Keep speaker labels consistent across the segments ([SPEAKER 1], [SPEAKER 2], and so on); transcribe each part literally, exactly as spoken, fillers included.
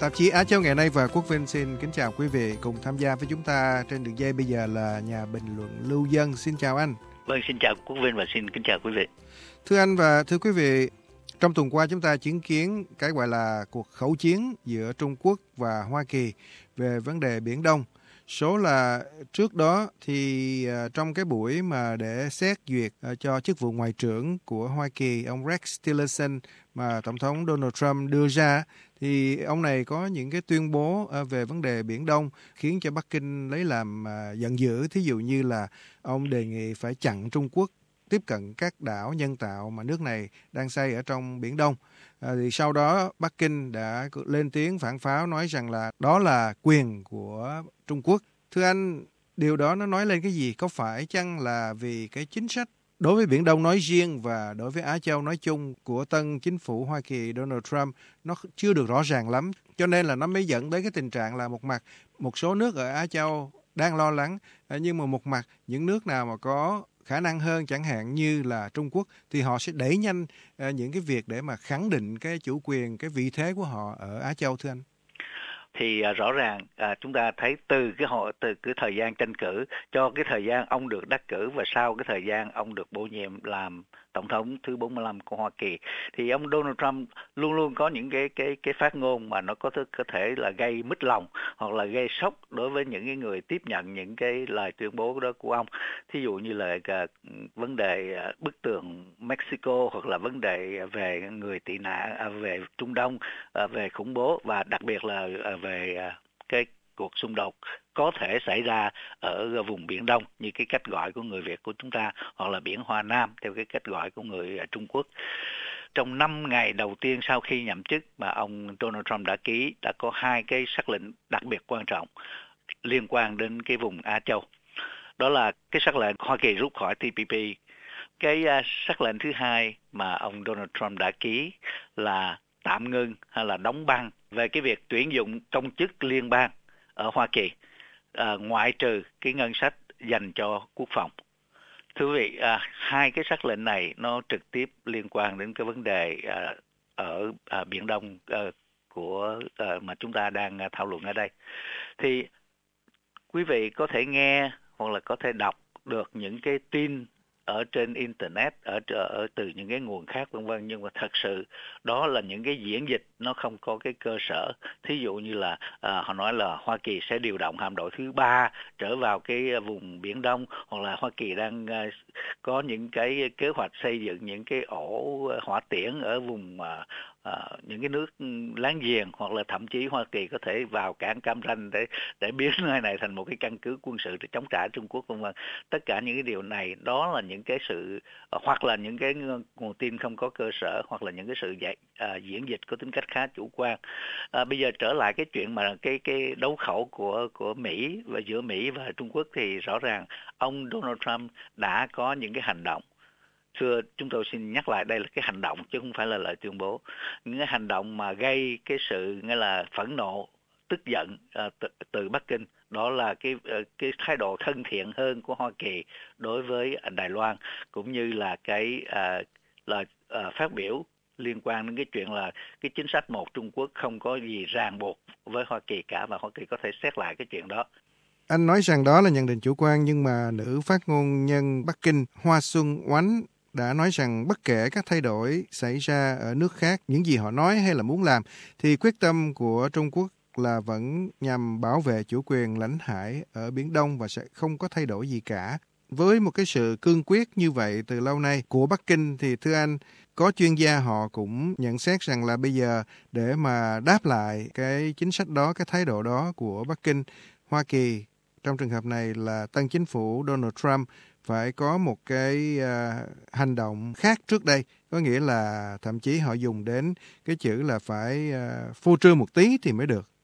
[SPEAKER 1] Tạp chí Á Châu ngày nay và Quốc Vinh xin kính chào quý vị. Cùng tham gia với chúng ta trên đường dây bây giờ là nhà bình luận Lưu Dân. Xin chào anh.
[SPEAKER 2] Vâng, xin chào Quốc Vinh và xin kính chào quý vị.
[SPEAKER 1] Thưa anh và thưa quý vị, trong tuần qua chúng ta chứng kiến cái gọi là cuộc khẩu chiến giữa Trung Quốc và Hoa Kỳ về vấn đề Biển Đông. Số là trước đó thì uh, trong cái buổi mà để xét duyệt uh, cho chức vụ ngoại trưởng của Hoa Kỳ, ông Rex Tillerson mà Tổng thống Donald Trump đưa ra, thì ông này có những cái tuyên bố uh, về vấn đề Biển Đông khiến cho Bắc Kinh lấy làm uh, giận dữ. Thí dụ như là ông đề nghị phải chặn Trung Quốc tiếp cận các đảo nhân tạo mà nước này đang xây ở trong Biển Đông. À, thì sau đó Bắc Kinh đã lên tiếng phản pháo nói rằng là đó là quyền của Trung Quốc. Thưa anh, điều đó nó nói lên cái gì? Có phải chăng là vì cái chính sách đối với Biển Đông nói riêng và đối với Á Châu nói chung của tân chính phủ Hoa Kỳ Donald Trump nó chưa được rõ ràng lắm, cho nên là nó mới dẫn tới cái tình trạng là một mặt một số nước ở Á Châu đang lo lắng, nhưng mà một mặt những nước nào mà có khả năng hơn chẳng hạn như là Trung Quốc thì họ sẽ đẩy nhanh uh, những cái việc để mà khẳng định cái chủ quyền, cái vị thế của họ ở Á Châu, thưa anh.
[SPEAKER 2] Thì uh, rõ ràng uh, chúng ta thấy từ cái họ từ cái thời gian tranh cử cho cái thời gian ông được đắc cử và sau cái thời gian ông được bổ nhiệm làm tổng thống thứ bốn mươi lăm của Hoa Kỳ, thì ông Donald Trump luôn luôn có những cái cái cái phát ngôn mà nó có thể, có thể là gây mít lòng hoặc là gây sốc đối với những cái người tiếp nhận những cái lời tuyên bố đó của ông. Thí dụ như là uh, vấn đề uh, bức tường Mexico, hoặc là vấn đề về người tị nạn, uh, về Trung Đông, uh, về khủng bố, và đặc biệt là uh, về uh, cái cuộc xung đột có thể xảy ra ở vùng Biển Đông như cái cách gọi của người Việt của chúng ta, hoặc là Biển Hoa Nam theo cái cách gọi của người Trung Quốc. Trong năm ngày đầu tiên sau khi nhậm chức mà ông Donald Trump đã ký, đã có hai cái sắc lệnh đặc biệt quan trọng liên quan đến cái vùng Á Châu. Đó là cái sắc lệnh Hoa Kỳ rút khỏi T P P. Cái uh, sắc lệnh thứ hai mà ông Donald Trump đã ký là tạm ngưng hay là đóng băng về cái việc tuyển dụng công chức liên bang ở Hoa Kỳ, à, ngoại trừ cái ngân sách dành cho quốc phòng. Thưa quý vị, à, hai cái sắc lệnh này nó trực tiếp liên quan đến cái vấn đề à, ở à, Biển Đông à, của à, mà chúng ta đang à, thảo luận ở đây. Thì quý vị có thể nghe hoặc là có thể đọc được những cái tin ở trên internet, ở, ở từ những cái nguồn khác vân vân, nhưng mà thật sự đó là những cái diễn dịch nó không có cái cơ sở. Thí dụ như là à, họ nói là Hoa Kỳ sẽ điều động hạm đội thứ ba trở vào cái vùng Biển Đông, hoặc là Hoa Kỳ đang à, có những cái kế hoạch xây dựng những cái ổ hỏa tiễn ở vùng à, À, những cái nước láng giềng, hoặc là thậm chí Hoa Kỳ có thể vào cảng Cam Ranh để để biến nơi này thành một cái căn cứ quân sự để chống trả Trung Quốc vân vân. Tất cả những cái điều này đó là những cái sự hoặc là những cái nguồn tin không có cơ sở, hoặc là những cái sự dạy, à, diễn dịch có tính cách khá chủ quan. À, bây giờ trở lại cái chuyện mà cái cái đấu khẩu của của Mỹ và giữa Mỹ và Trung Quốc, thì rõ ràng ông Donald Trump đã có những cái hành động. Thưa, chúng tôi xin nhắc lại đây là cái hành động chứ không phải là lời tuyên bố. Những cái hành động mà gây cái sự nghĩa là phẫn nộ, tức giận uh, từ, từ Bắc Kinh, đó là cái uh, cái thái độ thân thiện hơn của Hoa Kỳ đối với Đài Loan, cũng như là cái uh, lời uh, phát biểu liên quan đến cái chuyện là cái chính sách một Trung Quốc không có gì ràng buộc với Hoa Kỳ cả, và Hoa Kỳ có thể xét lại cái chuyện đó.
[SPEAKER 1] Anh nói rằng đó là nhận định chủ quan, nhưng mà nữ phát ngôn nhân Bắc Kinh Hoa Xuân Oánh đã nói rằng bất kể các thay đổi xảy ra ở nước khác, những gì họ nói hay là muốn làm, thì quyết tâm của Trung Quốc là vẫn nhằm bảo vệ chủ quyền lãnh hải ở Biển Đông và sẽ không có thay đổi gì cả. Với một cái sự cương quyết như vậy từ lâu nay của Bắc Kinh, thì thưa anh, có chuyên gia họ cũng nhận xét rằng là bây giờ để mà đáp lại cái chính sách đó, cái thái độ đó của Bắc Kinh, Hoa Kỳ, trong trường hợp này là tân chính phủ Donald Trump, phải có một cái uh, hành động khác trước đây. Có nghĩa là thậm chí họ dùng đến cái chữ là phải uh, phô trương một tí thì mới được.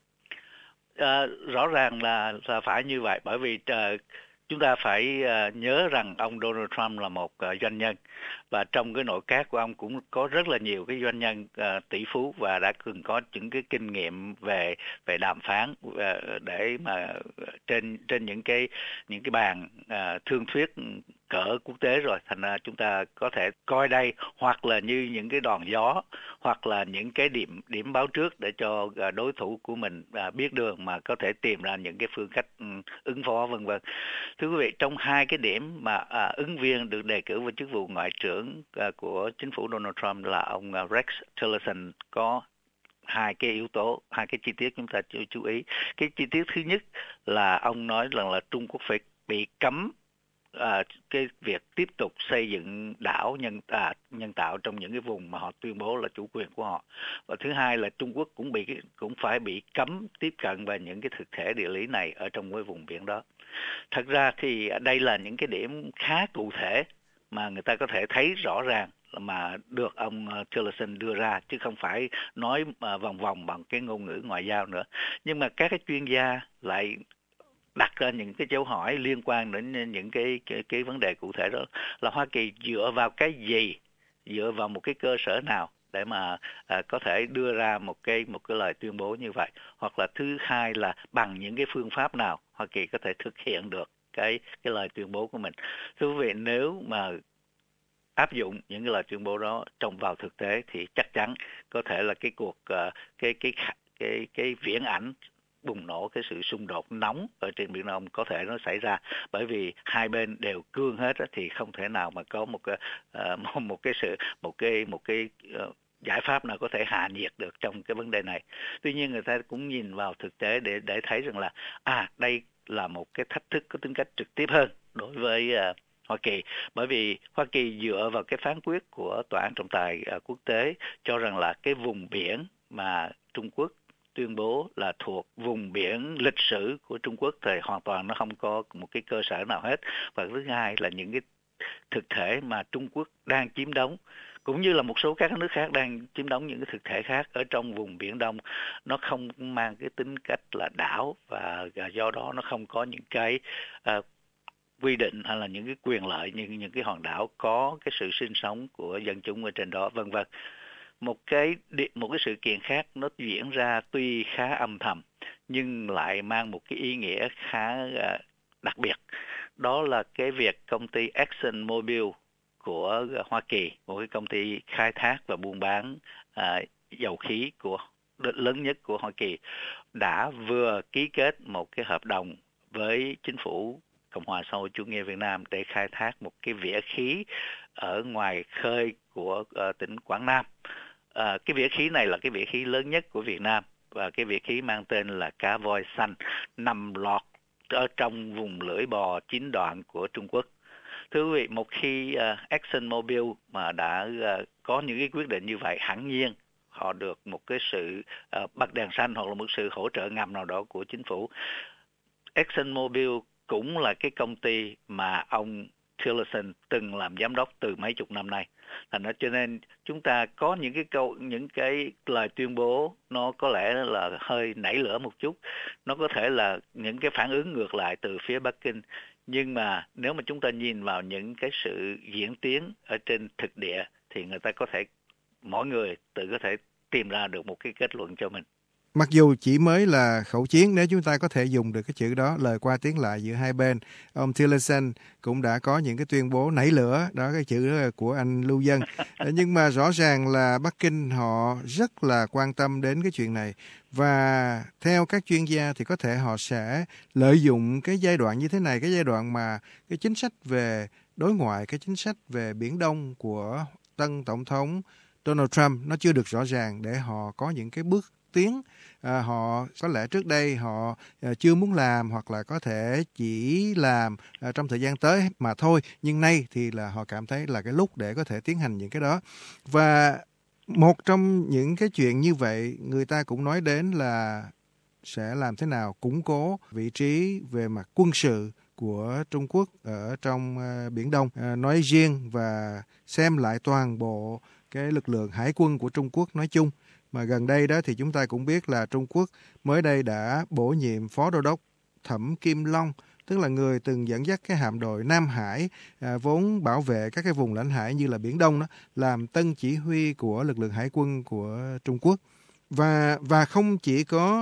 [SPEAKER 2] À, rõ ràng là, là phải như vậy, bởi vì uh, chúng ta phải uh, nhớ rằng ông Donald Trump là một uh, doanh nhân, và trong cái nội các của ông cũng có rất là nhiều cái doanh nhân uh, tỷ phú và đã từng có những cái kinh nghiệm về về đàm phán uh, để mà trên trên những cái những cái bàn uh, thương thuyết cỡ quốc tế rồi, thành ra chúng ta có thể coi đây hoặc là như những cái đòn gió, hoặc là những cái điểm điểm báo trước để cho đối thủ của mình biết đường mà có thể tìm ra những cái phương cách ứng phó, vân vân. Thưa quý vị, trong hai cái điểm mà à, ứng viên được đề cử vào chức vụ ngoại trưởng à, của chính phủ Donald Trump là ông Rex Tillerson có hai cái yếu tố, hai cái chi tiết chúng ta chú, chú ý. Cái chi tiết thứ nhất là ông nói rằng là Trung Quốc phải bị cấm à, cái việc tiếp tục xây dựng đảo nhân à, nhân tạo trong những cái vùng mà họ tuyên bố là chủ quyền của họ. Và thứ hai là Trung Quốc cũng bị cũng phải bị cấm tiếp cận vào những cái thực thể địa lý này ở trong cái vùng biển đó. Thật ra thì đây là những cái điểm khá cụ thể mà người ta có thể thấy rõ ràng mà được ông Tillerson đưa ra, chứ không phải nói vòng vòng bằng cái ngôn ngữ ngoại giao nữa. Nhưng mà các cái chuyên gia lại đặt ra những cái dấu hỏi liên quan đến những cái cái, cái vấn đề cụ thể đó, là Hoa Kỳ dựa vào cái gì, dựa vào một cái cơ sở nào để mà à, có thể đưa ra một cái một cái lời tuyên bố như vậy, hoặc là thứ hai là bằng những cái phương pháp nào Hoa Kỳ có thể thực hiện được cái cái lời tuyên bố của mình. Thưa quý vị, nếu mà áp dụng những cái lời tuyên bố đó trong vào thực tế thì chắc chắn có thể là cái cuộc uh, cái cái cái cái viễn ảnh bùng nổ cái sự xung đột nóng ở trên Biển Đông có thể nó xảy ra, bởi vì hai bên đều cương hết thì không thể nào mà có một cái uh, một, một cái sự một cái một cái uh, giải pháp nào có thể hạ nhiệt được trong cái vấn đề này. Tuy nhiên người ta cũng nhìn vào thực tế để để thấy rằng là à đây là một cái thách thức có tính cách trực tiếp hơn đối với uh, Hoa Kỳ, bởi vì Hoa Kỳ dựa vào cái phán quyết của Tòa án trọng tài uh, quốc tế cho rằng là cái vùng biển mà Trung Quốc tuyên bố là thuộc vùng biển lịch sử của Trung Quốc thì hoàn toàn nó không có một cái cơ sở nào hết. Và thứ hai là những cái thực thể mà Trung Quốc đang chiếm đóng, cũng như là một số các nước khác đang chiếm đóng những cái thực thể khác ở trong vùng Biển Đông, nó không mang cái tính cách là đảo, và do đó nó không có những cái uh, quy định hay là những cái quyền lợi như những cái hòn đảo có cái sự sinh sống của dân chúng ở trên đó, vân vân. Một cái một cái sự kiện khác nó diễn ra tuy khá âm thầm nhưng lại mang một cái ý nghĩa khá đặc biệt. Đó là cái việc công ty Exxon Mobil của Hoa Kỳ, một cái công ty khai thác và buôn bán à, dầu khí của lớn nhất của Hoa Kỳ, đã vừa ký kết một cái hợp đồng với chính phủ Cộng hòa xã hội chủ nghĩa Việt Nam để khai thác một cái vỉa khí ở ngoài khơi của uh, tỉnh Quảng Nam. Uh, cái vỉa khí này là cái vỉa khí lớn nhất của Việt Nam, và cái vỉa khí mang tên là Cá Voi Xanh, nằm lọt ở trong vùng lưỡi bò chín đoạn của Trung Quốc. Thưa quý vị, một khi uh, Exxon Mobil mà đã uh, có những cái quyết định như vậy, hẳn nhiên họ được một cái sự uh, bật đèn xanh hoặc là một sự hỗ trợ ngầm nào đó của chính phủ. Exxon Mobil cũng là cái công ty mà ông Tillerson từng làm giám đốc từ mấy chục năm nay. Thành ra cho nên chúng ta có những cái câu, những cái lời tuyên bố nó có lẽ là hơi nảy lửa một chút, nó có thể là những cái phản ứng ngược lại từ phía Bắc Kinh. Nhưng mà nếu mà chúng ta nhìn vào những cái sự diễn tiến ở trên thực địa thì người ta có thể, mỗi người tự có thể tìm ra được một cái kết luận cho mình.
[SPEAKER 1] Mặc dù chỉ mới là khẩu chiến, nếu chúng ta có thể dùng được cái chữ đó, lời qua tiếng lại giữa hai bên, ông Tillerson cũng đã có những cái tuyên bố nảy lửa, đó cái chữ đó của anh Lưu Dân. Nhưng mà rõ ràng là Bắc Kinh họ rất là quan tâm đến cái chuyện này, và theo các chuyên gia thì có thể họ sẽ lợi dụng cái giai đoạn như thế này, cái giai đoạn mà cái chính sách về đối ngoại, cái chính sách về Biển Đông của tân Tổng thống Donald Trump nó chưa được rõ ràng, để họ có những cái bước tiến à, họ có lẽ trước đây họ à, chưa muốn làm, hoặc là có thể chỉ làm à, trong thời gian tới mà thôi, nhưng nay thì là họ cảm thấy là cái lúc để có thể tiến hành những cái đó. Và một trong những cái chuyện như vậy, người ta cũng nói đến là sẽ làm thế nào củng cố vị trí về mặt quân sự của Trung Quốc ở trong uh, Biển Đông uh, nói riêng, và xem lại toàn bộ cái lực lượng hải quân của Trung Quốc nói chung. Mà gần đây đó thì chúng ta cũng biết là Trung Quốc mới đây đã bổ nhiệm Phó Đô đốc Thẩm Kim Long, tức là người từng dẫn dắt cái hạm đội Nam Hải à, vốn bảo vệ các cái vùng lãnh hải như là Biển Đông đó, làm tân chỉ huy của lực lượng hải quân của Trung Quốc. Và và không chỉ có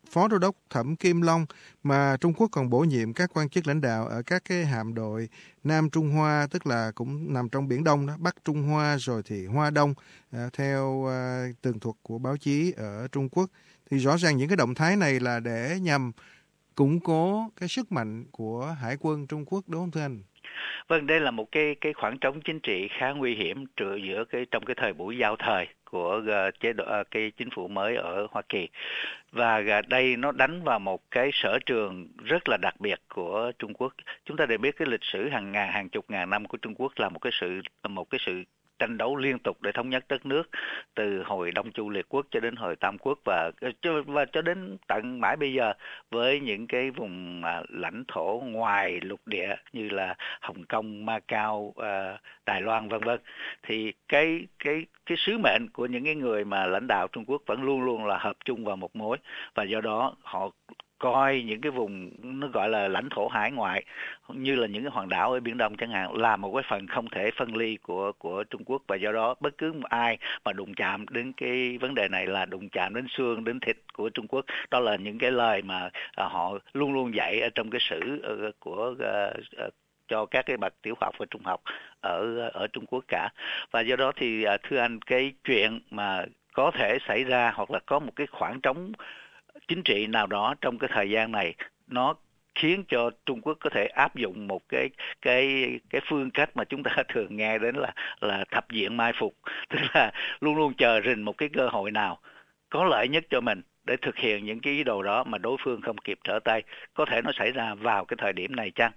[SPEAKER 1] Phó Đô đốc Thẩm Kim Long, mà Trung Quốc còn bổ nhiệm các quan chức lãnh đạo ở các cái hạm đội Nam Trung Hoa, tức là cũng nằm trong Biển Đông đó, Bắc Trung Hoa rồi thì Hoa Đông, à, theo à, tường thuật của báo chí ở Trung Quốc. Thì rõ ràng những cái động thái này là để nhằm củng cố cái sức mạnh của Hải quân Trung Quốc, đúng không thưa anh?
[SPEAKER 2] Vâng, đây là một cái cái khoảng trống chính trị khá nguy hiểm trừ giữa cái trong cái thời buổi giao thời của uh, chế độ uh, cái chính phủ mới ở Hoa Kỳ. Và uh, đây nó đánh vào một cái sở trường rất là đặc biệt của Trung Quốc. Chúng ta đều biết cái lịch sử hàng ngàn hàng chục ngàn năm của Trung Quốc là một cái sự một cái sự tranh đấu liên tục để thống nhất đất nước, từ hồi Đông Chu Liệt Quốc cho đến hồi Tam Quốc và và cho đến tận mãi bây giờ, với những cái vùng mà lãnh thổ ngoài lục địa như là Hồng Kông, Macau, uh, Đài Loan vân vân. Thì cái cái cái sứ mệnh của những cái người mà lãnh đạo Trung Quốc vẫn luôn luôn là hợp chung vào một mối, và do đó họ coi những cái vùng nó gọi là lãnh thổ hải ngoại như là những cái hòn đảo ở Biển Đông chẳng hạn là một cái phần không thể phân ly của của Trung Quốc, và do đó bất cứ ai mà đụng chạm đến cái vấn đề này là đụng chạm đến xương đến thịt của Trung Quốc. Đó là những cái lời mà à, họ luôn luôn dạy ở trong cái sử uh, của uh, cho các cái bậc tiểu học và trung học ở ở Trung Quốc cả. Và do đó thì uh, thưa anh, cái chuyện mà có thể xảy ra hoặc là có một cái khoảng trống chính trị nào đó trong cái thời gian này, nó khiến cho Trung Quốc có thể áp dụng một cái cái cái phương cách mà chúng ta thường nghe đến là là thập diện mai phục, tức là luôn luôn chờ rình một cái cơ hội nào có lợi nhất cho mình để thực hiện những cái ý đồ đó mà đối phương không kịp trở tay. Có thể nó xảy ra vào cái thời điểm này chăng?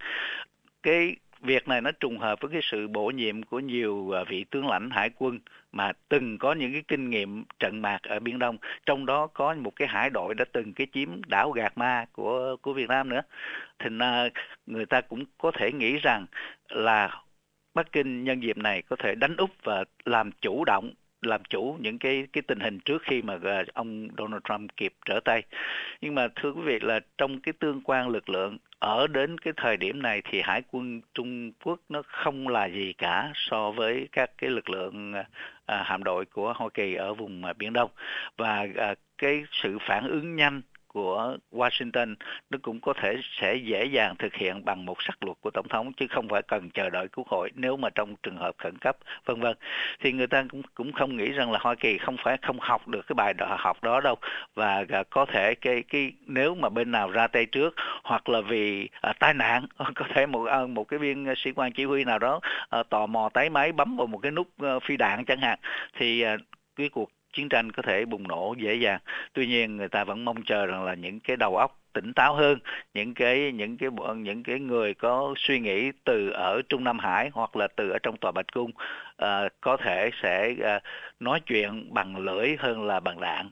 [SPEAKER 2] Cái việc này nó trùng hợp với cái sự bổ nhiệm của nhiều vị tướng lãnh hải quân mà từng có những cái kinh nghiệm trận mạc ở Biển Đông, trong đó có một cái hải đội đã từng cái chiếm đảo Gạc Ma của của Việt Nam nữa. Thì người ta cũng có thể nghĩ rằng là Bắc Kinh nhân dịp này có thể đánh úp và làm chủ động làm chủ những cái cái tình hình trước khi mà ông Donald Trump kịp trở tay. Nhưng mà thưa quý vị, là trong cái tương quan lực lượng ở đến cái thời điểm này thì Hải quân Trung Quốc nó không là gì cả so với các cái lực lượng à, hạm đội của Hoa Kỳ ở vùng à, Biển Đông. Và à, cái sự phản ứng nhanh của Washington nó cũng có thể sẽ dễ dàng thực hiện bằng một sắc luật của tổng thống, chứ không phải cần chờ đợi Quốc hội nếu mà trong trường hợp khẩn cấp vân vân. Thì người ta cũng cũng không nghĩ rằng là Hoa Kỳ không phải không học được cái bài học đó đâu, và có thể cái cái nếu mà bên nào ra tay trước, hoặc là vì à, tai nạn, có thể một một cái viên sĩ quan chỉ huy nào đó à, tò mò tái máy bấm vào một cái nút uh, phi đạn chẳng hạn, thì à, cái cuộc chiến tranh có thể bùng nổ dễ dàng. Tuy nhiên người ta vẫn mong chờ rằng là những cái đầu óc tỉnh táo hơn, những cái những cái những cái người có suy nghĩ từ ở Trung Nam Hải hoặc là từ ở trong tòa Bạch Cung uh, có thể sẽ uh, nói chuyện bằng lưỡi hơn là bằng đạn.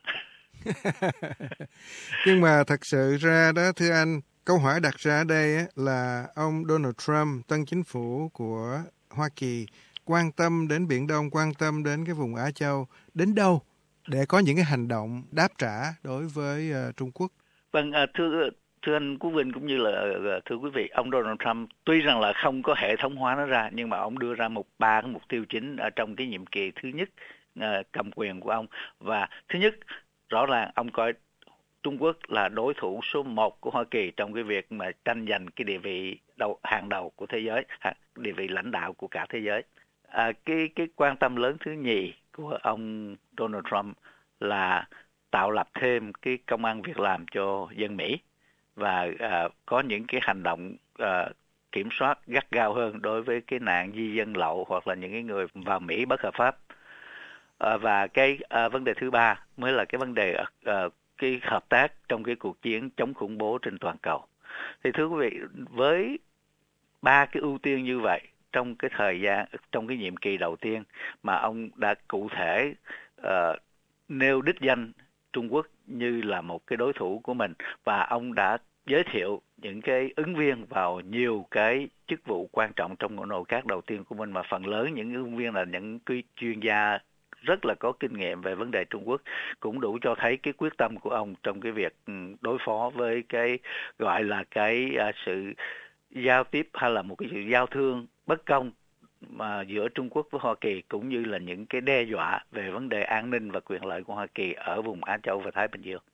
[SPEAKER 1] Nhưng mà thật sự ra đó thưa anh, câu hỏi đặt ra ở đây là ông Donald Trump, tân chính phủ của Hoa Kỳ, quan tâm đến Biển Đông, quan tâm đến cái vùng Á Châu đến đâu để có những cái hành động đáp trả đối với uh, Trung Quốc?
[SPEAKER 2] Vâng, uh, thưa thưa anh Quốc Vinh cũng như là uh, thưa quý vị, ông Donald Trump tuy rằng là không có hệ thống hóa nó ra, nhưng mà ông đưa ra một ba cái mục tiêu chính ở trong cái nhiệm kỳ thứ nhất uh, cầm quyền của ông. Và thứ nhất, rõ ràng ông coi Trung Quốc là đối thủ số một của Hoa Kỳ trong cái việc mà tranh giành cái địa vị đầu hàng đầu của thế giới, địa vị lãnh đạo của cả thế giới. À, cái cái quan tâm lớn thứ nhì của ông Donald Trump là tạo lập thêm cái công ăn việc làm cho dân Mỹ, và à, có những cái hành động à, kiểm soát gắt gao hơn đối với cái nạn di dân lậu hoặc là những cái người vào Mỹ bất hợp pháp. À, và cái à, vấn đề thứ ba mới là cái vấn đề à, cái hợp tác trong cái cuộc chiến chống khủng bố trên toàn cầu. Thì thưa quý vị, với ba cái ưu tiên như vậy trong cái thời gian trong cái nhiệm kỳ đầu tiên mà ông đã cụ thể uh, nêu đích danh Trung Quốc như là một cái đối thủ của mình, và ông đã giới thiệu những cái ứng viên vào nhiều cái chức vụ quan trọng trong nội các đầu tiên của mình, mà phần lớn những ứng viên là những cái chuyên gia rất là có kinh nghiệm về vấn đề Trung Quốc, cũng đủ cho thấy cái quyết tâm của ông trong cái việc đối phó với cái gọi là cái uh, sự giao tiếp hay là một cái sự giao thương bất công mà giữa Trung Quốc với Hoa Kỳ, cũng như là những cái đe dọa về vấn đề an ninh và quyền lợi của Hoa Kỳ ở vùng Á Châu và Thái Bình Dương.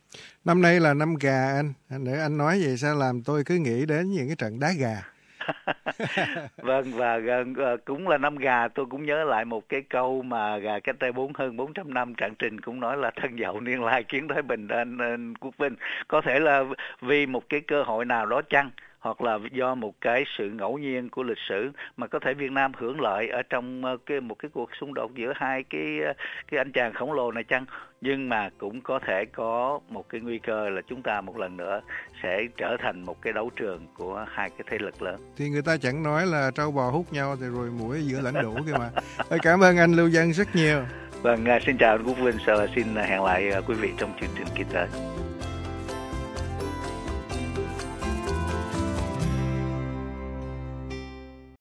[SPEAKER 1] Năm nay là năm gà anh. Để anh nói vậy sao làm tôi cứ nghĩ đến những cái trận đá gà.
[SPEAKER 2] Vâng, và uh, cũng là năm gà, tôi cũng nhớ lại một cái câu mà gà cách đây bốn hơn bốn trăm năm Trạng Trình cũng nói là thân dậu niên lai kiến thái bình, anh, anh Quốc Vinh. Có thể là vì một cái cơ hội nào đó chăng, hoặc là do một cái sự ngẫu nhiên của lịch sử mà có thể Việt Nam hưởng lợi ở trong cái một cái cuộc xung đột giữa hai cái cái anh chàng khổng lồ này chăng. Nhưng mà cũng có thể có một cái nguy cơ là chúng ta một lần nữa sẽ trở thành một cái đấu trường của hai cái thế lực lớn.
[SPEAKER 1] Thì người ta chẳng nói là trâu bò hút nhau thì rồi muỗi giữa lãnh đủ kia mà. Cảm ơn anh Lưu Dân rất nhiều.
[SPEAKER 2] Vâng, xin chào anh Quốc Vinh, xin hẹn lại quý vị trong chương trình kỳ tới.